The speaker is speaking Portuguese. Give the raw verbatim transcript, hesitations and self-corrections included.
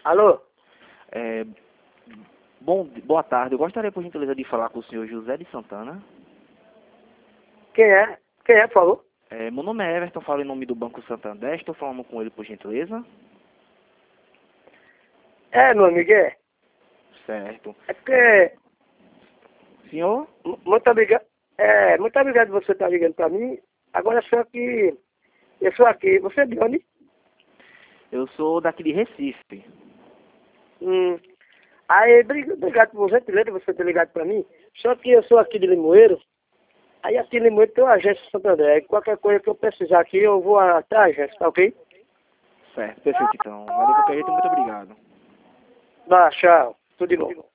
Alô? É, bom, boa tarde. Eu gostaria, por gentileza, de falar com o senhor José de Santana. Quem é? Quem é, por favor? É, meu nome é Everton, falo em nome do Banco Santander. Estou falando com ele, por gentileza. É, meu amigo, é. Certo. É porque, Senhor? mu- muito obrigado, é, muito obrigado por você estar ligando pra mim. Agora só que, eu sou aqui, você é de onde? Eu sou daqui de Recife. Hum. Aí, obrig- obrigado por você ter você ter ligado pra mim. Só que eu sou aqui de Limoeiro. Aí aqui em Limoeiro tem uma agência Santander. Aí qualquer coisa que eu precisar aqui, eu vou até a agência, tá ok? Certo, perfeito então. Valeu, de qualquer jeito, muito obrigado. Dá, tchau. Tudo de bom.